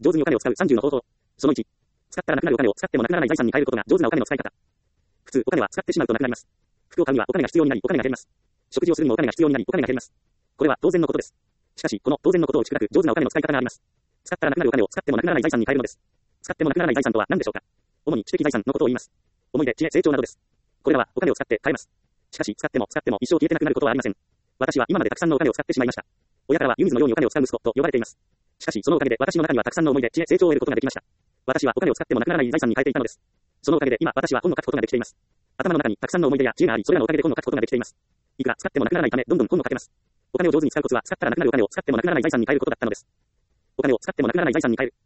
上手にお金を使う30の方法。その1。使ったらなくなるお金を使ってもなくならない財産に変えることが上手なお金の使い方。普通、お金は使ってしまうとなくなります。服を買うにはお金が必要になり、お金が減ります。食事をするにもお金が必要になり、お金が減ります。これは当然のことです。しかし、この当然のことを打ち砕く上手なお金の使い方があります。使ったらなくなるお金を使ってもなくならない財産に変えるのです。使ってもなくならない財産とは何でしょうか。主に知的財産のことを言います。思い出、知恵、成長などです。これらはお金を使って買えます。しかし、使っても一生消えてなくなることはありません。私は今までたくさんのお金を使ってしまいました。親からは湯水のようにお金を使う息子と呼ばれています。しかし、そのおかげで私の中にはたくさんの思い出、知恵、成長を得ることができました。私はお金を使ってもなくならない財産に変えていたのです。そのおかげで今、私は本を書くことができています。頭の中にたくさんの思い出や知恵があり、それらのおかげで本を書くことができています。いくら使ってもなくならないため、どんどん本を書けます。お金を上手に使うコツは、使ったらなくなるお金を使ってもなくならない財産に変えることだったのです。お金を使ってもなくならない財産に変える。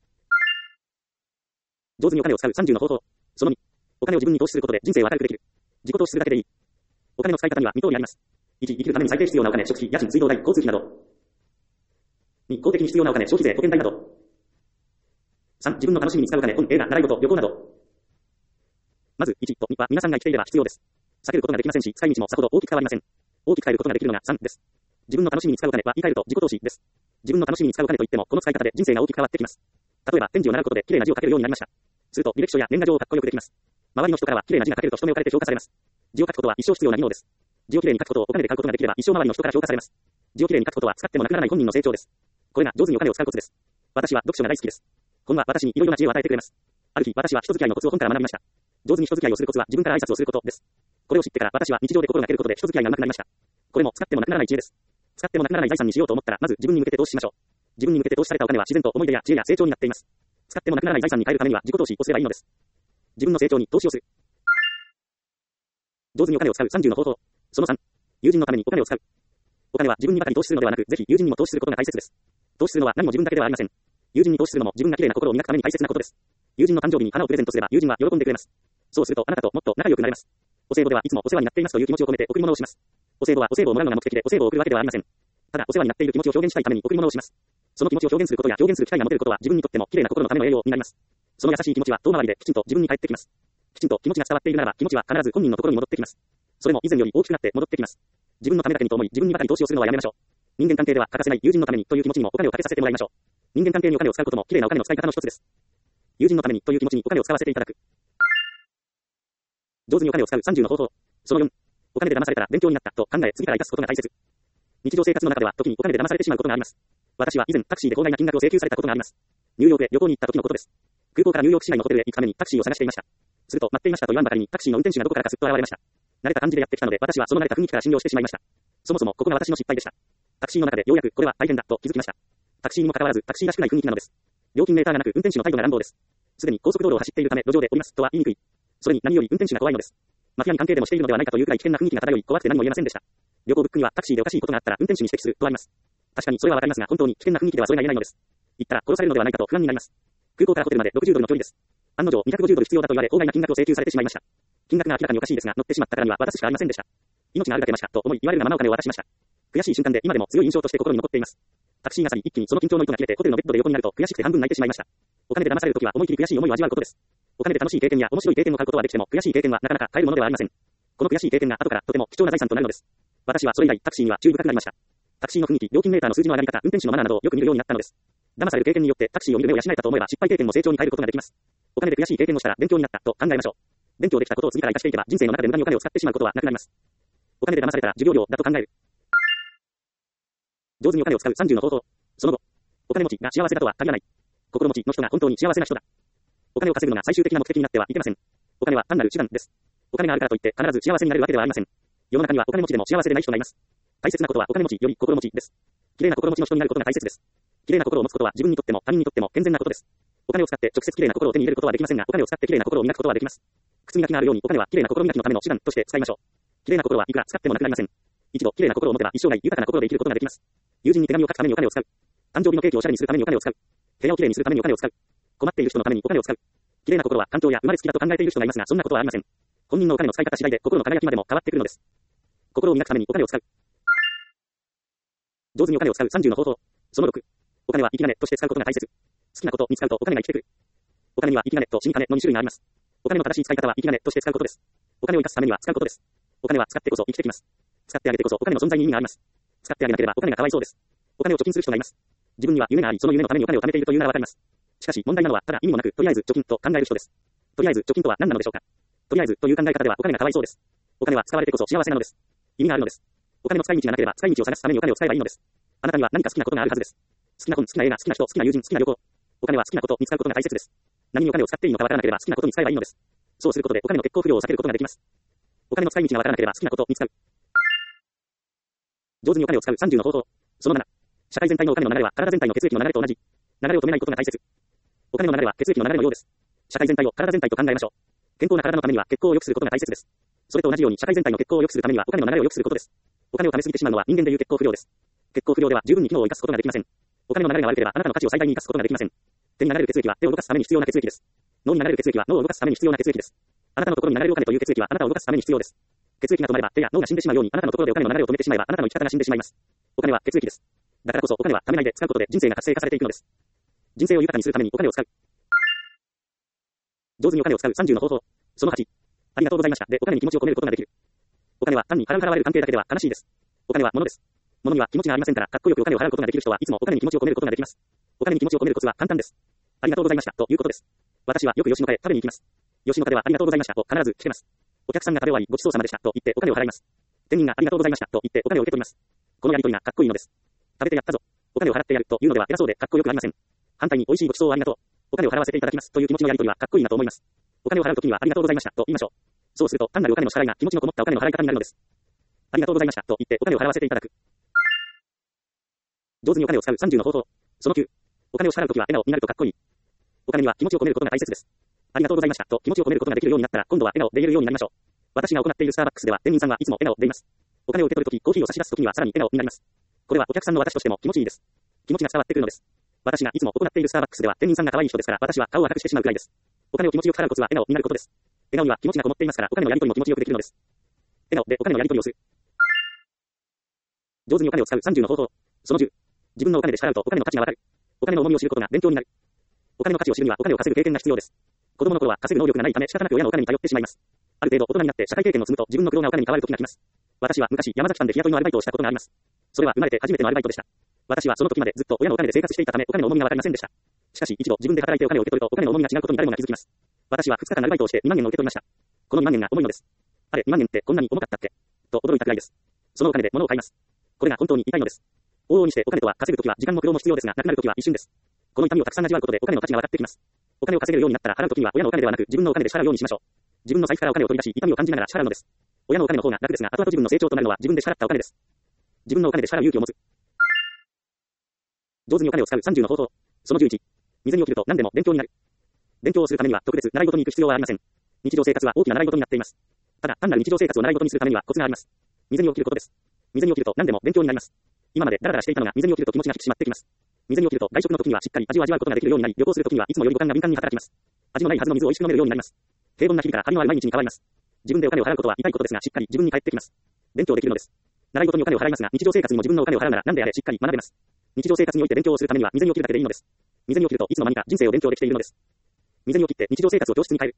上手にお金を使う30の方法。その2。お金を自分に投資することで人生を明るくできる。自己投資するだけでいい。お金の使い方には2通りあります。1、生きるために最低必要なお金、食費、家賃、水道代、交通費など。2、公的に必要なお金、消費税、保険代など。3、自分の楽しみに使うお金、本、映画、習い事、旅行など。まず、1と2は皆さんが生きていれば必要です。避けることができませんし、使い道もさほど大きく変わりません。大きく変えることができるのが3です。自分の楽しみに使うお金は言い換えると自己投資です。自分の楽しみに使うお金といっても、この使い方で人生が大きく変わってきます。例えば、ペン字を習うことで綺麗な字を書けるようになりました。すると、履歴書や年賀状をかっこよくできます。周りの人からは綺麗な字が書けると人目を借りて評価されます。字を書くことは一生必要な技能です。字を綺麗に書くことをお金で買うことができれば一生周りの人から評価されます。字を綺麗に書くことは使ってもなくならない本人の成長です。これが上手にお金を使うコツです。私は読書が大好きです。本は私にいろいろな知恵を与えてくれます。ある日、私は人付き合いのコツを本から学びました。上手に人付き合いをするコツは自分から挨拶をすることです。これを知ってから私は日常で心がけることで人付き合いが上手くなりました。これも使ってもなくならない知恵です。使ってもなくならない財産にしようと思ったら、まず自分に向けて投資しましょう。自分に向けて投資されたお金は自然と思い出や知恵や成長になっています。使ってもなくならない財産に変えるためには自己投資をすればいいのです。自分の成長に投資をする。上手にお金を使う30の方法。その3。友人のためにお金を使う。お金は自分にばかり投資するのではなく、ぜひ友人にも投資することが大切です。投資するのは何も自分だけではありません。友人に投資するのも自分が綺麗な心を磨くために大切なことです。友人の誕生日に花をプレゼントすれば友人は喜んでくれます。そうするとあなたともっと仲良くなれます。お歳暮ではいつもお世話になっていますという気持ちを込めて贈り物をします。お歳暮はお歳暮をもらうのが目的でお歳暮を送るわけではありません。ただお世話になっている気持ちを表現したいために贈り物をします。その気持ちを表現することや表現する機会が持てることは自分にとっても綺麗な心のための栄養になります。その優しい気持ちは遠回りできちんと自分に返ってきます。きちんと気持ちが伝わっているならば気持ちは必ず本人のところに戻ってきます。それも以前より大きくなって戻ってきます。自分のためだけにと思い自分にばかり投資をするのはやめましょう。人間関係では欠かせない友人のためにという気持ちにもお金をかけさせてもらいましょう。人間関係にお金を使うことも綺麗なお金の使い方の一つです。友人のためにという気持ちにお金を使わせていただく。上手にお金を使う30の方法。その4。お金で騙されたら勉強になったと考え次から生かすことが大切。日常生活の中では時にお金で騙されてしまうことがあります。私は以前タクシーで法外な金額を請求されたことがあります。ニューヨークへ旅行に行った時のことです。空港からニューヨーク市内のホテルへ行くためにタクシーを探していました。すると待っていましたと言わんばかりにタクシーの運転手がどこからかすっと現れました。慣れた感じでやってきたので私はその慣れた雰囲気から信用してしまいました。そもそもここが私の失敗でした。タクシーの中でようやくこれは大変だと気づきました。タクシーにもかかわらずタクシーらしくない雰囲気なのです。料金メーターがなく運転手の態度が乱暴です。すでに高速道路を走っているため路上で降りますとは言いにくい。それに何より運転手が怖いのです。マフィアに関係でもしているのではないかというくらい危険な雰囲気が漂い怖くて何も言えませんでした。旅行ブックにはタクシーでおかしいことがあったら運転手に指摘するとあります。確かにそれはわかりますが本当に危険な雰囲気ではそれが言えないのです。言ったら殺されるのではないかと不安になります。空港からホテルまで60ドルの距離です。案の定250ドル必要だと言われ法外な金額を請求されてしまいました。金額が明らかにおかしいですが乗ってしまったからには渡すしかありませんでした。命があるだけましたと思い言われるがままお金を渡しました。悔しい瞬間で今でも強い印象として心に残っています。タクシーが去り一気にその緊張の糸が切れてホテルのベッドで横になると悔しくて半分泣いてしまいました。お金で騙されるときは思い切り悔しい思いを味わうことです。お金で楽しい経験や面白い経験を買うことはできても悔しい経験はなかなか買えるものではありません。この悔しい経験が後からとても貴重な財産となるのです。私はそれ以来タクシーには注意深くなりました。タクシーの雰囲気、料金メーターの数字の上がり方、運転手のマナーなどをよく見るようになったのです。騙される経験によってタクシーを見る目を養えたと思えば失敗経験も成長に変えることができます。お金で悔しい経験をしたら勉強になったと考えましょう。勉強できたことを次から活かしていけば人生の中で無駄にお金を使ってしまうことはなくなります。お金で騙されたら授業料だと考える。上手にお金を使う30の方法。その後、お金持ちが幸せだとは限らない。心持ちの人が本当に幸せな人だ。お金を稼ぐのが最終的な目的になってはいけません。お金は単なる手段です。お金があるからといって必ず幸せになれるわけではありません。世の中にはお金持ちでも幸せでない人がいます。大切なことはお金持ちより心持ちです。綺麗な心持ちの人になることが大切です。綺麗な心を持つことは自分にとっても他人にとっても健全なことです。お金を使って直接綺麗な心を手に入れることはできませんが、お金を使って綺麗な心を磨くことはできます。靴磨きがあるようにお金は綺麗な心磨きのための手段として使いましょう。綺麗な心はいくら使ってもなくなりません。一度綺麗な心を持てば一生涯豊かな心で生きることができます。友人に手紙を書くためにお金を使う。誕生日のケーキをおしゃれにするためにお金を使う。部屋を綺麗にするためにお金を使う。困っている人のためにお金を使う。綺麗な心は環境や生まれつきだと考えている人がいますが、そんなことはありません。本人のお金の使い方次第で心の輝きまでも変わってくるのです。心を磨くためにお金を使う。上手にお金を使う30の方法。その6。お金は生き金として使うことが大切。好きなことに使うとお金が生きてくる。お金には生き金と死に金の2種類があります。お金の正しい使い方は生き金として使うことです。お金を生かすためには使うことです。お金は使ってこそ生きてきます。使ってあげてこそお金の存在に意味があります。使ってあげなければお金がかわいそうです。お金を貯金する人がいます。自分には夢があり、その夢のためにお金を貯めているというならわかります。 しかし問題なのは、ただ意味もなく、とりあえず貯金と考える人です。とりあえず貯金とは何なのでしょうか。とりあえずという考え方ではお金がかわいそうです。お金は使われてこそ幸せなのです。意味があるのです。お金の使い道がなければ使い道を探すためにお金を使えばいいのです。あなたには何か好きなことがあるはずです。好きな本、好きな映画、好きな人、好きな友人、好きな旅行。お金は好きなこと、見つかることが大切です。何にお金を使っていいのかわからなければ好きなことに使えばいいのです。そうすることでお金の結構不良を避けることができます。お金の使い道がわからなければ好きなことを見つかる。上手にお金を使う30の方法。その7。社会全体のお金の流れは体全体の血液の流れと同じ。流れを止めないことが大切。お金の流れは血液の流れのようです。社会全体を体全体と考えましょう。健康な体のためには血行を良くすることが大切です。それと同じように社会全体の血行を良くするためにはお金の流れを良くすることです。お金を貯めすぎてしまうのは人間でいう血行不良です。血行不良では十分に機能を生かすことができません。お金の流れが悪ければあなたの価値を最大に生かすことができません。手に流れる血液は手を動かすために必要な血液です。脳に流れる血液は脳を動かすために必要な血液です。あなたのところに流れるお金という血液はあなたを動かすために必要です。血液が止まれば手や脳が死んでしまうようにあなたのところでお金の流れを止めてしまえばあなたの生き方が死んでしまいます。お金は血液です。だからこそお金は貯めないで使うことで人生が活性化されていくのです。人生を豊かにするためにお金を使う。上手にお金を使う30の方法。その8。ありがとうございましたでお金に気持ちを込めることができる。お金は単に払う払われる関係だけでは悲しいです。お金は物です。物には気持ちがありませんから、かっこよくお金を払うことができる人はいつもお金に気持ちを込めることができます。お金に気持ちを込めるコツは簡単です。ありがとうございましたということです。私はよく吉野家へ食べに行きます。吉野家ではありがとうございましたと必ず聞けます。お客さんが食べ終わりごちそうさまでしたと言ってお金を払います。店員がありがとうございましたと言ってお金を受け取ります。このやりとりがかっこいいのです。食べてやったぞ。お金を払ってやるというのでは偉そうでかっこよくありません。反対に美味しいごちそうをありがとう。お金を払わせていただきますという気持ちのやりとりはかっこいいなと思います。お金を払うときにはありがとうございましたと言いましょう。そうすると単なるお金の支払いが気持ちのこもったお金の払い方になるのです。ありがとうございましたと言ってお金を払わせていただく。上手にお金を使う30の方法。その9。お金を支払うときは笑顔になるとかっこいい。お金には気持ちを込めることが大切です。ありがとうございましたと気持ちを込めることができるようになったら今度は笑顔で言えるようになりましょう。私が行っているスターバックスでは店員さんはいつも笑顔でいます。お金を受け取るとき、コーヒーを差し出すときにはさらに笑顔になります。これはお客さんの私としても気持ちいいです。気持ちが伝わってくるのです。私がいつも行っているスターバックスでは店員さんが可愛い人ですから私は顔を赤くしてしまうくらいです。お金を気持ちよく払うコツは笑顔になることです。笑顔には気持ちがこもっていますからお金のやり取りも気持ちよくできるのです。笑顔でお金のやり取りをする。上手にお金を使う30の方法。その10。自分のお金で支払うとお金の価値がわかる。お金の重みを知ることが勉強になる。お金の価値を知るにはお金を稼ぐ経験が必要です。子供の頃は稼ぐ能力がないため仕方なく親のお金に頼ってしまいます。ある程度大人になって社会経験を積むと自分の苦労がお金に変わる時が来ます。私は昔山崎さんで日雇いのアルバイトをしたことがあります。それは生まれて初めてのアルバイトでした。私はその時までずっと親のお金で生活していたためお金の重みがわかりませんでした。しかし一度自分で働いてお金を受け取るとお金の重みが違うことに誰もが気づきます。私は2日間アルバイトをして2万円を受け取りました。この2万円が重いのです。あれ、2万円ってこんなに重かったっけと驚いたくらいです。そのお金で物を買います。これが本当に痛いのです。往々にしてお金とは稼ぐときは時間も苦労も必要ですが、なくなるときは一瞬です。この痛みをたくさん味わうことでお金の価値が分かってきます。お金を稼げるようになったら払うときには親のお金ではなく自分のお金で支払うようにしましょう。自分の財布からお金を取り出し痛みを感じながら支払うのです。親のお金の方が楽ですが、後々自分の成長となるのは自分で支払ったお金です。自分のお金で支払う勇気を持つ。上手にお金を使う30の方法。その11。水に起きると何でも勉強になる。勉強をするためには特別習い事に行く必要はありません。日常生活は大きな習い事になっています。ただ単なる日常生活を習い事にするためにはコツがあります。水に起きることです。水に起きると何でも勉強になります。今までダラダラしていたのが水に起きると気持ちが引き締まってきます。水に起きると外食の時にはしっかり味を味わうことができるようになり、旅行する時にはいつもより五感が敏感に働きます。味のないはずの水を美味しく飲めるようになります。平凡な日々から張りのある毎日に変わります。自分でお金を払うことは痛いことですが、しっかり自分に返ってきます。勉強できるのです。習い事にお金を払いますが、日常生活にも自分のお金を払うなら何であれしっかり学べます。日常生活において勉強をするためには水に起きるだけでいいのです。水に起きるといつの間にか人生を勉強できているのです。水に起きて日常生活を教室に変える。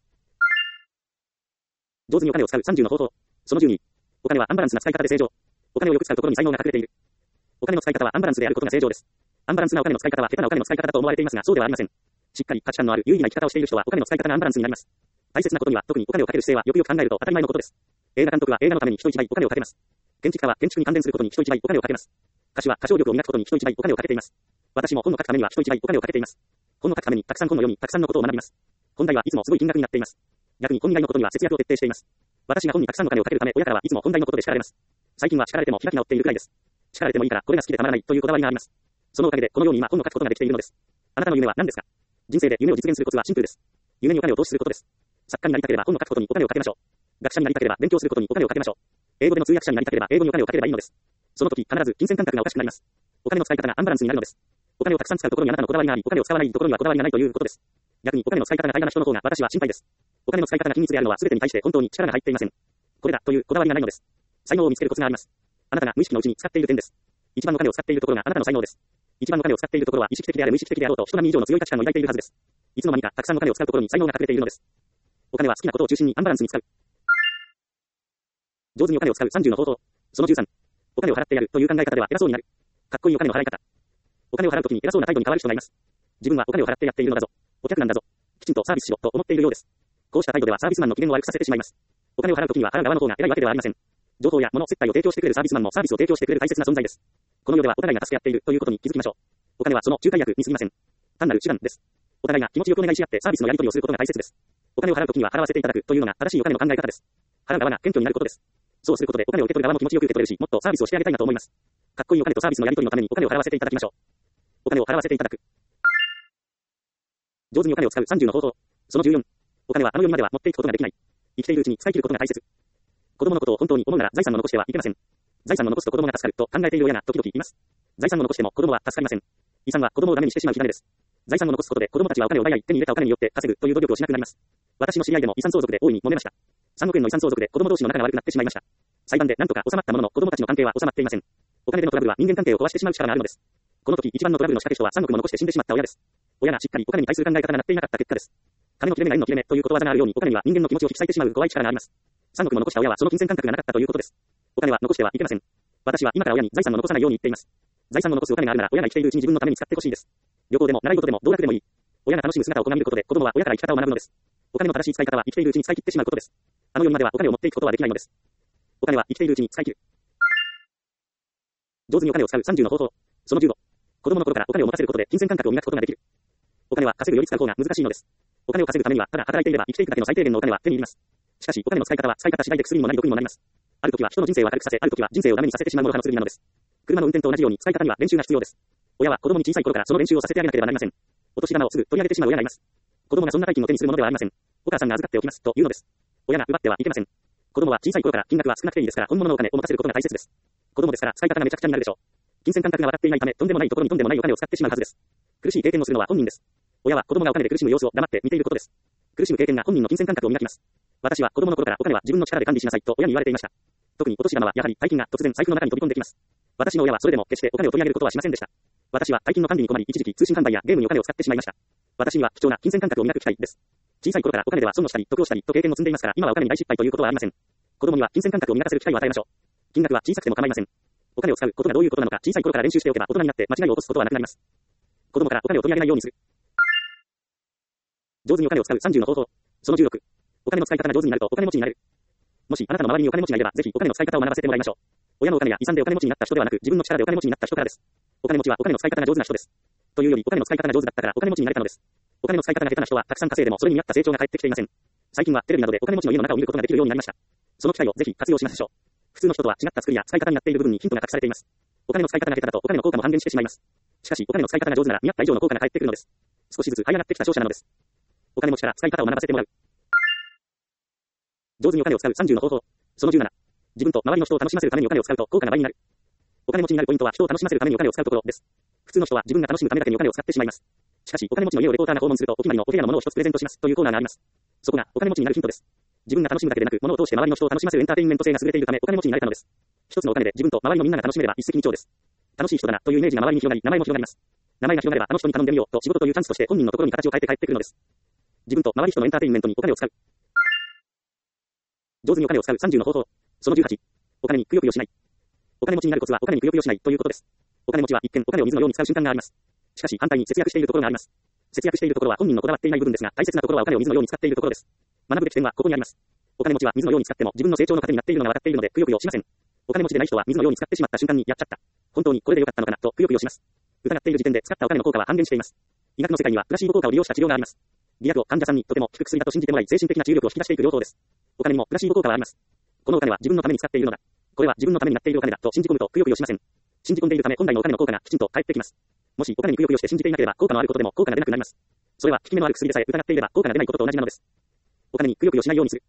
上手にお金を使う30の方法。その12。お金はアンバランスな使い方で正常。お金をよく使うところに才能が隠れている。お金の使い方はアンバランスであることが正常です。アンバランスなお金の使い方は下手なお金の使い方だと思われていますが、そうではありません。しっかり価値観のある有意義な生き方をしている人はお金の使い方がアンバランスになります。大切なことには特にお金をかける姿勢はよくよく考えると当たり前のことです。映画監督は映画のために人一倍お金をかけます。建築家は建築に関連することに人一倍お金をかけます。歌手は歌唱力を磨くことに人一倍お金をかけています。私も本の書くためには人一倍お金をかけています。本の書くためにたくさん本を読み、たくさんのことを学びます。本代はいつもすごい金額になっています。逆に本以外のことには節約を徹底しています。私が本にたくさんのお金をかけるため、親からはいつも本題のことで叱られます。最近は叱られても開き直っているくらいです。叱られてもいいからこれが好きでたまらないというこだわりがあります。そのおかげでこのように今本を書くことができているのです。あなたの夢は何ですか？人生で夢を実現するコツはシンプルです。夢にお金を投資することです。作家になりたければ本を書くことにお金をかけましょう。学者になりたければ勉強することにお金をかけましょう。英語での通訳者になりたければ英語にお金をかければいいのです。その時必ず金銭感覚がおかしくなります。お金の使い方がアンバランスになるのです。お金をたくさん使うところにあなたのこだわりがあり、お金を使わないところにはこだわりがないということです。逆にお金の使い方が平らな人の方が私は心配です。お金の使い方が均一であるのは全てに対して本当に力が入っていません。これだというこだわりがないのです。才能を見つけるコツがあります。あなたが無意識のうちに使っている点です。一番お金を使っているところがあなたの才能です。一番お金を使っているところは意識的である無意識的であろうと人並み以上の強い価値観を抱いているはずです。いつの間にかたくさんお金を使うところに才能が隠れているのです。お金は好きなことを中心にアンバランスに使う。上手にお金を使う30の方法。その13。お金を払ってやるという考え方では偉そうになる。かっこいいお金の払い方。お金を払うときに偉そうな態度に変わる人がいます。 自分はお金を払ってやっているのだぞ。お客なんだぞ。きちんとサービスしろと思っているようです。こうした態度ではサービスマンの機嫌を悪くさせてしまいます。お金を払うときには払う側の方が偉いわけではありません。情報や物、接待を提供してくれるサービスマンもサービスを提供してくれる大切な存在です。この世ではお互いが助け合っているということに気づきましょう。お金はその仲介役に過ぎません。単なる手段です。お互いが気持ちよくお願いし合ってサービスのやり取りをすることが大切です。お金を払うときには払わせていただくというのが正しいお金の考え方です。払う側が謙虚になることです。そうすることでお金を受け取る側も気持ちよく受け取れるし、もっとサービスをしてあげたいなと思います。かっこいいお金とサービスのやり取りのためにお金を払わせていただきましょう。お金を払わせていただく。上手にお金を使う30の方法。その14。お金はあの世にまでは持っていくことができない。生きているうちに使い切ることが大切。子供のことを本当に思うなら財産を残してはいけません。財産を残すと子供が助かると考えている親が時々います。財産を残しても子供は助かりません。遺産は子供をダメにしてしまう火種です。財産を残すことで子供たちはお金を奪い合い手に入れたお金によって稼ぐという努力をしなくなります。私の知り合いでも遺産相続で大いに揉めました。3億円の遺産相続で子供同士の仲が悪くなってしまいました。裁判で何とか収まったものの子供たちの関係は収まっていません。お金でのトラブルは人間関係を壊してしまう力があるのです。この時一番のトラブルの仕掛け人は3億も残して死んでしまった親です。親がしっかりお金に対する考え方がなっていなかった結果です。金の切れ目が縁の切れ目ということわざがあるようにお金には人間の気持ちを引き裂いてしまう怖い力があります。3億も残した親はその金銭感覚がなかったということです。お金は残してはいけません。私は今から親に財産を残さないように言っています。財産を残すお金があるなら親が生きているうちに自分のために使ってほしいです。旅行でも習い事でも道楽でもいい。親が楽しむ姿を見ることで子供は親から生き方を学ぶのです。お金の正しい使い方は生きているうちに使い切ってしまうことです。あの世にまではお金を持っていくことはできないのです。お金は生きているうちに使い切る。上手にお金を使う30の方法。その15。子供の頃からお金を持たせることで金銭感覚を磨くことができる。お金は稼ぐより使う方が難しいのです。お金を稼ぐためにはただ働いていれば生きていくだけの最低限のお金は手に入れます。しかしお金の使い方は使い方次第で薬にもなり毒にもなります。ある時は人の人生を明るくさせ、ある時は人生をダメにさせてしまうものかもしれないのです。車の運転と同じように使い方には練習が必要です。親は子供に小さい頃からその練習をさせてあげなければなりません。お年玉をすぐ取り上げてしまう親がいます。子供がそんな大金を手にするものではありません。お母さんが預かっておきますというのです。親が奪ってはいけません。子供は小さい頃から金額は少なくていいですから本物のお金を持たせることが大切です。子供ですから使い方がめちゃくちゃになるでしょう。金銭感覚が分かっていないためとんでもないところにとんでもないお金を使ってしまうはずです。苦しい経験をするのは本人です。親は子供がお金で苦しむ様子を黙って見ていることです。苦しむ経験が本人の金銭感覚を磨きます。私は子供の頃からお金は自分の力で管理しなさいと親に言われていました。特にお年玉はやはり大金が突然財布の中に飛び込んできます。私の親はそれでも決してお金を取り上げることはしませんでした。私は大金の管理に困り一時期通信販売やゲームにお金を使ってしまいました。私には貴重な金銭感覚を磨く機会です。小さい頃からお金では損をしたり得をしたりと経験を積んでいますから今はお金に大失敗ということはありません。子供には金銭感覚を磨かせる機会を与えましょう。金額は小さくても構いません。お金を使うことがどういうことなのか小さい頃から練習しておけば大人になって間違いを起こすことはなくなります。子供からお金を取り上げないようにする。上手にお金を使う30の方法。その16。お金の使い方が上手になるとお金持ちになれる。もしあなたの周りにお金持ちがいればぜひお金の使い方を学ばせてもらいましょう。親のお金や遺産でお金持ちになった人ではなく自分の力でお金持ちになった人からです。お金持ちはお金の使い方が上手な人です。というよりお金の使い方が上手だったからお金持ちになれたのです。お金の使い方が下手な人はたくさん稼いでもそれに見合った成長が返ってきていません。最近はテレビなどでお金持ちの家の中を見ることができるようになりました。その機会をぜひ活用しましょう。普通の人とは違った作りや使い方になっている部分にヒントが隠されています。お金の使い方が下手だとお金の効果も半減してしまいます。しかしお金の使い方が上手なら見合った以上の効果が返ってくるのです。少しずつ這い上がってきた勝者なのです。お金持ちから使い方を学ばせてもらう。上手にお金を使う30の方法。その17。自分と周りの人を楽しませるためにお金を使うと効果が倍になる。お金持ちになるポイントは人を楽しませるためにお金を使うところです。普通の人は自分が楽しむためだけにお金を使ってしまいます。しかしお金持ちの家をレポーターが訪問するとお決まりのお部屋のものを一つプレゼントしますというコーナーがあります。そこがお金持ちになるヒントです。自分が楽しむだけでなく物を通して周りの人を楽しませるエンターテインメント性が優れているためお金持ちになれたのです。一つのお金で自分と周りのみんなが楽しめれば一石二鳥です。楽しい人だなというイメージが周りに広がり名前も広がります。名前が広がればあの人に頼んでみようと仕事というチャンスとして本人のところに形を変えて帰ってくるのです。自分と周り人のエンターテインメントにお金を使う。上手にお金を使う30の方法。その18。お金にくよくよしない。お金持ちになるコツはお金にくよくよしないということです。お金持ちは一見お金を水のように使う瞬間があります。しかし反対に節約しているところがあります。節約しているところは本人のこだわっていない部分ですが大切なところはお金を水のように使っているところです。学ぶべき点はここにあります。お金持ちは水のように使っても自分の成長の糧になっているのが分かっているのでくよくよしません。お金持ちでない人は水のように使ってしまった瞬間にやっちゃった。本当にこれで良かったのかなとくよくよします。疑っている時点で使ったお金の効果は半減しています。医学の世界にはプラシーボ効果を利用した治療があります。偽薬を患者さんにとても効く薬だと信じてもらい精神的な治癒力を引き出していく療法です。お金にもプラシーボ効果はあります。このお金は自分のために使っているのだ。これは自分のためになっているお金だと信じ込むとくよくよしません。信じ込んでいるため本来のお金の効果がきちんと返ってきます。もしお金にくよくよして信じていなければ効果のあることでも効果が出なくなります。それは効き目のある薬でさえ疑っていれば効果が出ないことと同じなのです。お金にくよくよしないようにする。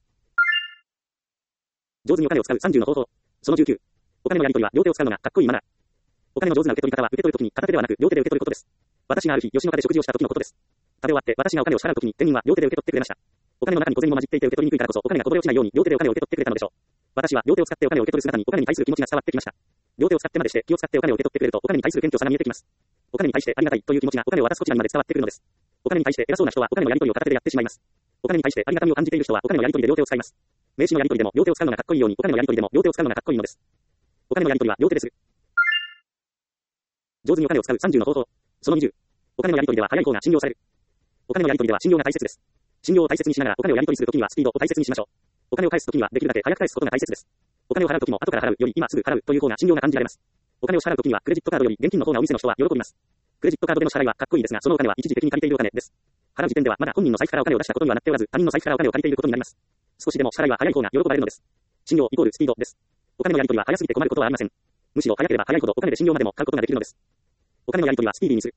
上手にお金を使う30の方法。その19。お金のやり取りは両手を使うのがかっこいいマナー。お金の上手な受け取り方は受け取るときに片手ではなく両手で受け取ることです。私がある日吉野家で食事をした時のことです。食べ終わって私がお金を支払うときに店員は両手で受け取ってくれました。お金の中に小銭も混じっていて受け取りにくいからこそお金がこぼれ落ちないように両手でお金を受け取ってくれたのでしょう。私は両手を使ってお金を受け取る姿にお金に対する気持ちが伝わってきました。両手を使ってまでして気を使ってお金を受け取ってくれるとお金に対する謙虚さが見えてきます。お金に対してありがたいという気持ちがお金を渡すこちらにまで伝わってくるのです。お金に対して偉そうな人はお金のやり取りを片手でやってしまいます。お金に対してありがたみを感じている人はお金のやり取りで両手を使います。名刺のやり取りでも両手を使うのがかっこいいようにお金のやり取りでも両手を使うのがかっこいいのです。お金のやり取りは両手でする。上手にお金を使う30の方法。その20。 お金のやり取りでは早い方が信用される。お金のやり取りでは信用が大切です。信用を大切にしながらお金をやり取りするときにはスピードを大切にしましょう。お金を返すときにはできるだけ早く返すことが大切です。お金を払うときも後から払うより今すぐ払うという方が信用が感じられます。お金を支払うときにはクレジットカードより現金の方がお店の人は喜びます。クレジットカードでの支払いはかっこいいですが、そのお金は一時的に借りているお金です。払う時点ではまだ本人の財布からお金を出したことにはなっておらず、他人の財布からお金を借りていることになります。少しでも支払いは早い方が喜ばれるのです。信用イコールスピードです。お金のやり取りは早すぎて困ることはありません。むしろ早ければ早いほどお金で信用までも買うことができるのです。お金のやり取りはスピーディーにする。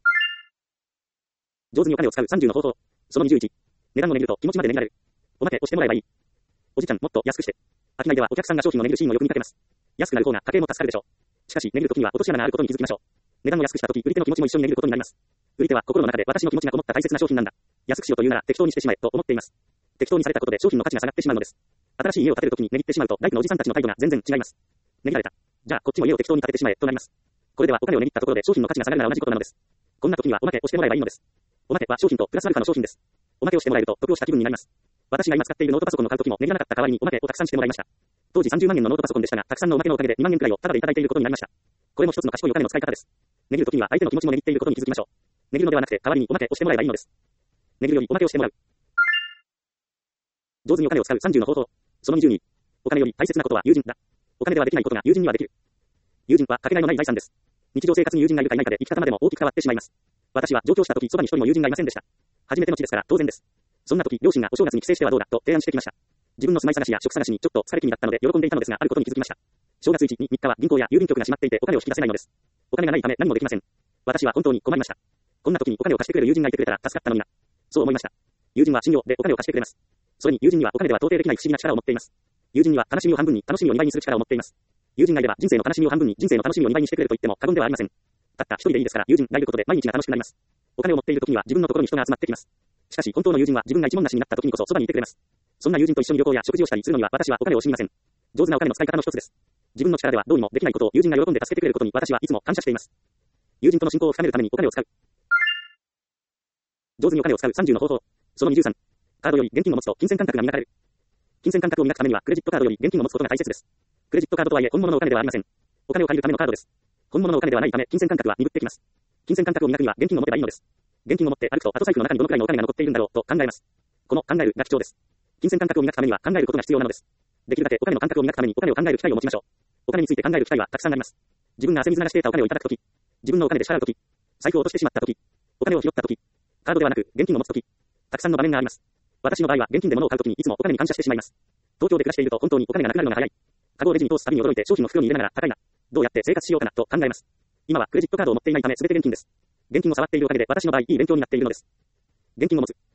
上手にお金を使う30の方法。その21。値段を値切ると気持ちまで値切られる。おまけをしてもらえばいい。おじちゃん、もっと安くして。商いではお客さんが商品を値切るシーンをよく見かけます。安くなる方が家計も助かるでしょう。しかし、値切るときには落とし穴があることに気づきましょう。値段を安くしたとき、売り手の気持ちも一緒に値切ることになります。売り手は心の中で私の気持ちがこもった大切な商品なんだ。安くしようというなら適当にしてしまえと思っています。適当にされたことで商品の価値が下がってしまうのです。新しい家を建てるときに値切ってしまうと、大工のおじさんたちの態度が全然違います。値切られた。じゃあこっちも家を適当に建ててしまえとなります。これではお金を値切ったところで商品の価値が下がるなら同じことなのです。こんな時にはおまけをしてもらえばいいのです。おまけは商品とプラスアルファの商品です。おまけをしてもらえると得をした気分になります。私が今使っているノートパソコンを買うときも値切らなかった代わりにおまけをたくさんしてもらいました。当時30万円のノートパソコンでしたが、たくさんのおまけのおかげで2万円くらいをタダでいただいていることになりました。これも一つの賢いお金の使い方です。値切るときには相手の気持ちも値切っていることに気づきましょう。値切るのではなくて代わりにおまけをしてもらえばいいのです。値切るよりおまけをしてもらう。上手にお金を使う30の方法。その22。お金より大切なことは友人だ。お金ではできないことが友人にはできる。友人はかけがえのない財産です。日常生活に友人がいるかいないかで生き方までも大きく変わってしまいます。私は上京したときそばに一人も友人がいませんでした。初めての地ですから当然です。そんなとき両親がお正月に帰省してはどうだと提案してきました。自分の住まい探しや職探しにちょっと疲れ気味だったので喜んでいたのですが、あることに気づきました。正月1、2、3日は銀行や郵便局が閉まっていてお金を引き出せないのです。お金がないため何もできません。私は本当に困りました。こんな時にお金を貸してくれる友人がいてくれたら助かったのにな。そう思いました。友人は信用でお金を貸してくれます。それに友人にはお金では到底できない不思議な力を持っています。友人には悲しみを半分に楽しみを2倍にする力を持っています。友人がいれば人生の悲しみを半分に人生の楽しみを2倍にしてくれると言っても過言ではありません。たった一人でいいですから友人がいることで毎日が楽しくなります。お金を持っている時には自分のところに人が集まってきます。しかし本当の友人は自分が一文無しになった時にこそそばにいてくれます。そんな友人と一緒に旅行や食事をしたりするのには私はお金を惜しみません。上手なお金の使い方の一つです。自分の力ではどうにもできないことを友人が喜んで助けてくれることに私はいつも感謝しています。友人との信仰を深めるためにお金を使う。上手にお金を使う30の方法。その23。カードより現金を持つと金銭感覚が磨かれる。金銭感覚を磨くためにはクレジットカードより現金を持つことが大切です。クレジットカードとはいえ本物のお金ではありません。お金を借りるためのカードです。本物のお金ではないため金銭感覚は鈍ってきます。金銭感覚を磨くには現金を持てばいいのです。現金を持って歩くと後財布の中にどのくらいのお金が残っているんだろうと考えます。この考えるが貴重です。金銭感覚を磨くためには考えることが必要なのです。できるだけお金の感覚を磨くためにお金を考える機会を持ちましょう。お金について考える機会はたくさんあります。自分が汗水流して得たお金をいただくとき、自分のお金で支払うとき、財布を落としてしまったとき、お金を拾ったとき、カードではなく現金を持つとき、たくさんの場面があります。私の場合は現金で物を買うときにいつもお金に感謝してしまいます。東京で暮らしていると本当にお金がなくなるのが早い。カゴをレジに通すたびに驚いて商品の袋に入れながら高いな。どうやって生活しようかなと考えます。今はクレジットカードを持っていないため全て現金です。現金を触っているおかげで私の場合いい勉強になっているのです。現金を持つ。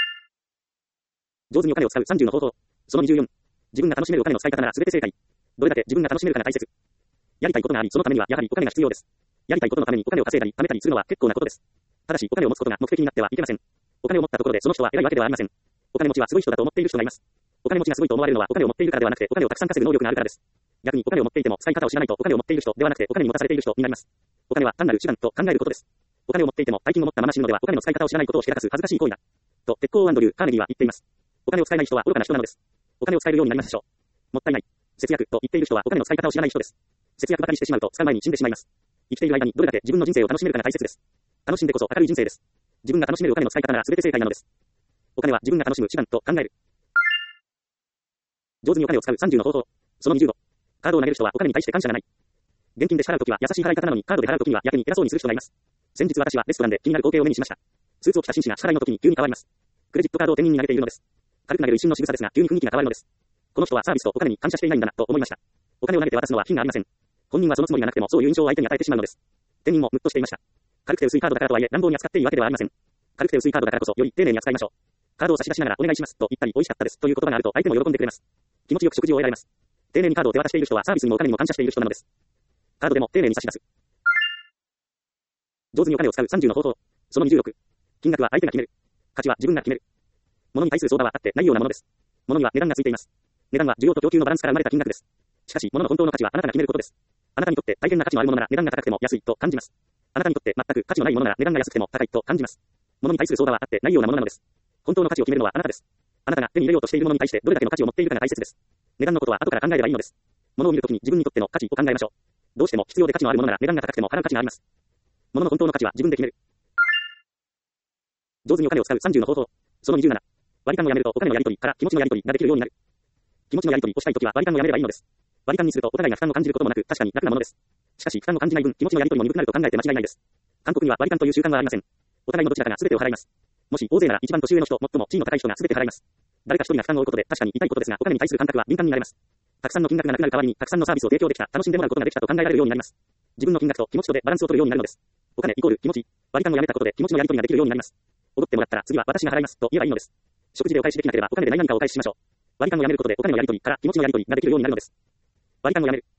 上手にお金を使う30の方法。その24。自分が楽しめるお金の使い方なら全て正解。どれだけ自分が楽しめるかが大切。やりたいことがあり、そのためにはやはりお金が必要です。やりたいことのためにお金を稼いだり貯めたりするのは結構なことです。ただしお金を持つことが目的になってはいけません。お金を持ったところでその人は偉いわけではありません。お金持ちはすごい人だと思っている人がいます。お金持ちがすごいと思われるのはお金を持っているからではなくてお金をたくさん稼ぐ能力があるからです。逆にお金を持っていても使い方を知らないとお金を持っている人ではなくてお金に持たされている人になります。お金は単なる手段と考えることです。お金を持っていても大金を持ったまま死ぬのではお金の使い方を知らないことをしけらかす恥ずかしい行為だ。と鉄鋼アンドリュー・カーネギーは言っています。お金を使えない人は愚かな人なのです。お金を使えるようになりましょう。もったいない。節約と言っている人はお金の使い方を知らない人です。節約ばかりしてしまうと使う前に死んでしまいます。生きている間にどれだけ自分の人生を楽しめるかが大切です。楽しんでこそ明るい人生です。自分が楽しめるお金の使い方なら全て正解なのです。お金は自分が楽しむ手段と考える。上手にお金を使う30の方法。その25。カードを投げる人はお金に対して感謝がない。現金で支払うときは優しい払い方なのにカードで払うときには逆に偉そうにする人がいます。先日私はレストランで気になる光景を目にしました。スーツを着た紳士が支払いのときに急に変わります。クレジットカードを店員に投げているのです。軽く投げる一瞬の仕草ですが急に雰囲気が変わるのです。この人はサービスとお金に感謝していないんだなと思いました。お金を投げて渡すのは品がありません。本人はそのつもりがなくてもそういう印象を相手に与えてしまうのです。店員もムッとしていました。軽くて薄いカードだからとはいえ乱暴に扱っていいわけではありません。軽くて薄いカードだからこそより丁寧に扱いましょう。カードを差し出しながらお願いしますと言ったり美味しかったですという言葉があると相手も喜んでくれます。気持ちよく食事を終えられます。丁寧にカードを手渡している人はサービスにもお金にも感謝している人なのです。カードでも丁寧に差し出す。上手にお金を使う30の方法。その26。金額は相手が決める。価値は自分が決める。物に対する相場はあってないようなものです。物には値段がついています。値段は需要と供給のバランスから生まれた金額です。しかし物の本当の価値はあなたが決めることです。あなたにとって大変な価値のあるものなら値段が高くても安いと感じます。あなたにとって全く価値のないものなら値段が安くても高いと感じます。物に対する相場はあってないようなものなのです。本当の価値を決めるのはあなたです。あなたが手に入れようとしているものに対してどれだけの価値を持っているかが大切です。値段のことは後から考えればいいのです。物を見るときに自分にとっての価値を考えましょう。どうしても必要で価値のあるものなら値段が高くても払う価値があります。物の本当の価値は自分で決める。 上手にお金を使う30の方法。その27。割り勘をやめるとお金のやり取りから気持ちのやり取りができるようになる。気持ちのやり取りをしたいときは割り勘をやめればいいのです。割り勘にするとお互いが負担を感じることもなく確かに楽なものです。しかし負担を感じない分気持ちのやり取りも鈍くなると考えて間違いないです。韓国には割り勘という習慣はありません。お互いのどちらかが全てを払います。もし大勢なら一番年上の人、最も地位の高い人が全て払います。誰か一人が負担を負うことで確かに痛いことですがお金に対する感覚は敏感になれます。たくさんの金額がなくなる代わりにたくさんのサービスを提供できた、楽しんでもらうことができたと考えられるようになります。自分の金額と気持ちとでバランスを取るようになるのです。お金イコール気持ち。割り勘をやめたことで気持ちのやり取りができるようになります。おごってもらったら次は私が払いますと言えばいいのです。食事でお返しできなければお金で何かをお返ししましょう。割り勘をやめることでお金のやり取りから気持ちのやり取りができるようになるのです。割り勘をやめる。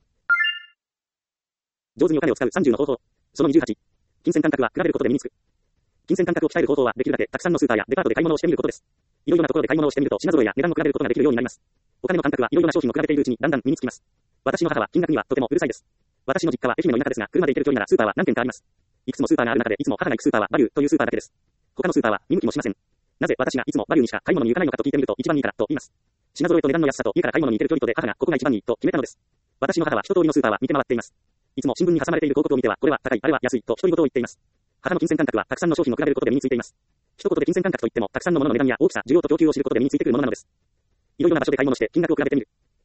上手にお金を使う30の方法。その28。金銭感覚は比べることで身につく。金銭感覚を鍛える方法はできるだけたくさんのスーパーやデパートで買い物をしてみることです。いろいろなところで買い物をしてみると品揃えや値段を比べることができるようになります。お金の感覚はいろいろな商品を比べているうちにだんだん身につきます。私の母は金額にはとてもうるさいです。私の実家は愛媛の田舎ですが車で行ける距離ならスーパーは何軒かあります。いくつもスーパーがある中でいつも母が行くスーパーはバリューというスーパーだけです。他のスーパーは見向きもしません。なぜ私がいつもバリューにしか買い物に行かないのかと聞いてみると一番いいからと言います。品揃えと値段の安さと家から買い物に行ける距離とで母がここが一番いいと決めたのです。私の母は一通りのスーパーは見て回っています。いつも新聞に挟まれている広告を見てはこれは高い、あれは安いと独り言を言っています。母の金銭感覚はたくさんの商品を比べることで身についています。一言で金銭感覚といってもたくさんのものの値段や大きさ、需要と供給を知ることで身についてくるものなのです。いろいろな場所で買い物して金額を比べてみる。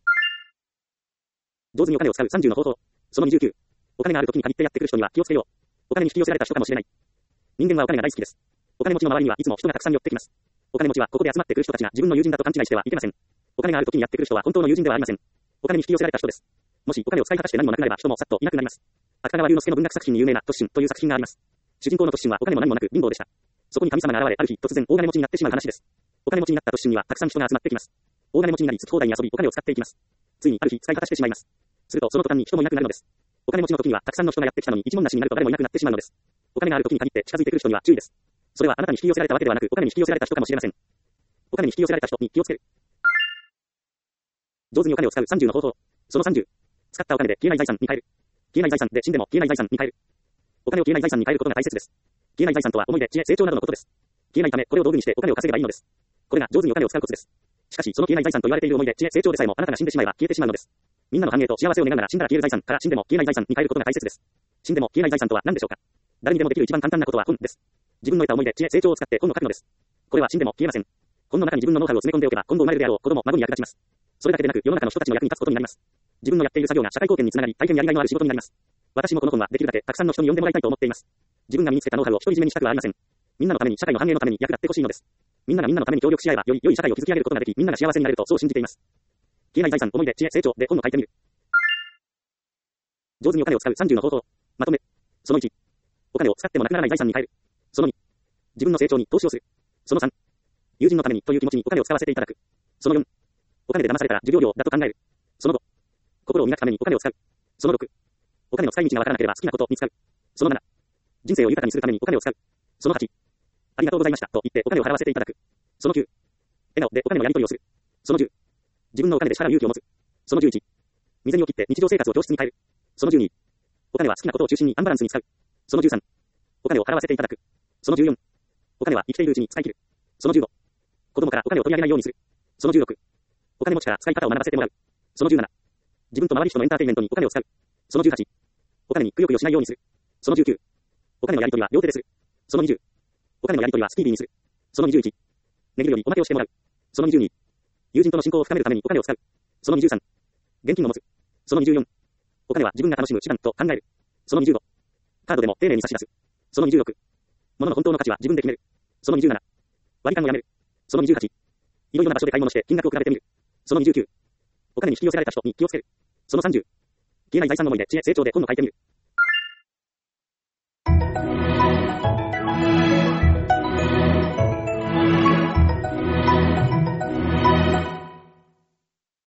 上手にお金を使う30の方法。その29。お金がある時に限ってやってくる人には気をつけよう。お金に引き寄せられた人かもしれない。人間はお金が大好きです。お金持ちの周りにはいつも人がたくさん寄ってきます。お金持ちはここで集まってくる人たちが自分の友人だと勘違いしてはいけません。お金がある時にやってくる人は本当の友人ではありません。お金に引き寄せられた人です。もしお金を使い果たして何もなくなれば人もさっといなくなります。芥川龍之介の文学作品に有名なトッシンという作品があります。主人公のトッシンはお金も何もなく貧乏でした。そこに神様が現れある日突然大金持ちになってしまう話です。お金持ちになったトッシンにはたくさん人が集まってきます。大金持ちになり好き放題に遊びお金を使っていきます。ついにある日使い果たしてしまいます。するとその途端に人もいなくなるのです。お金持ちの時にはたくさんの人がやってきたのに一文なしになると誰もいなくなってしまうのです。お金がある時に限って近づいてくる人には注意です。それはあなたに引き寄せられたわけではなくお金に引き寄せられた人かもしれません。お金に引き寄せられた人に気をつける。上手にお金を使う30の方法。その30。使ったお金で消えない財産に変える。消えない財産で死んでも消えない財産に変える。お金を消えない財産に変えることが大切です。消えない財産とは思い出、知恵、成長などのことです。消えないためこれを道具にしてお金を稼げばいいのです。これが上手にお金を使うコツです。しかしその消えない財産と言われている思い出、知恵、成長でさえもあなたが死んでしまえば消えてしまうのです。みんなの繁栄と幸せを願うなら死んだら消える財産から死んでも消えない財産に変えることが大切です。死んでも消えない財産とは何でしょうか。誰にでもできる一番簡単なことは本です。自分の得た思い出、知恵、成長を使って本を書くのです。これは死んでも消えません。本の中に自分のノウハウを詰め込んでおけば今後生まれるであろう子供、孫に役立ちます。それだけでなく世の中の人たちの役に立つことになります。自分のやっている作業が社会貢献につながり大変やりがいのある仕事になります。私もこの本はできるだけたくさんの人に読んでもらいたいと思っています。自分が身につけたノウハウを独り占めにしたくはありません。みんなのために社会の繁栄のために役立ってほしいのです。みんながみんなのために協力し合えば良い社会を築き上げることができみんなが幸せになれるとそう信じています。消えない財産、思い出、知恵、成長で本を書いてみる。上手にお金を使う30の方法。まとめ。その1。お金を使ってもなくならない財産に変える。その2。自分の成長に投資をする。その3。友人のためにという気持ちにお金を使わせていただく。その4。お金で騙されたら授業料だと考える。その5。心を磨くためにお金を使う。その6。お金の使い道がわからなければ好きなことを見つかる。その7。人生を豊かにするためにお金を使う。その8。ありがとうございましたと言ってお金を払わせていただく。その9。笑顔でお金のやり取りをする。その10。自分のお金で支払う勇気を持つ。その11。未然を切って日常生活を教室に変える。その12。お金は好きなことを中心にアンバランスに使う。その13。お金を払わせていただく。その14。お金は生きているうちに使い切る。その15。子供からお金を取り上げないようにする。その16。お金持ちから使い方を学ばせてもらう。その17。自分と周り人のエンターテインメントにお金を使う。その18。お金にくよくよしないようにする。その19。お金のやり取りは両手でする。その20。お金のやり取りはスピーディーにする。その21。値切るよりおまけをしてもらう。その22。友人との親交を深めるためにお金を使う。その23。現金を持つ。その24。お金は自分が楽しむ手段と考える。その25。カードでも丁寧に差し出す。その26。物の本当の価値は自分で決める。その27。割り勘をやめる。その28。いろいろな場所で買い物して金額を比べてみる。その29。お金に引き寄せられた人に気をつける。その30。消えない財産の思い出、知恵、成長で本を書いてみる。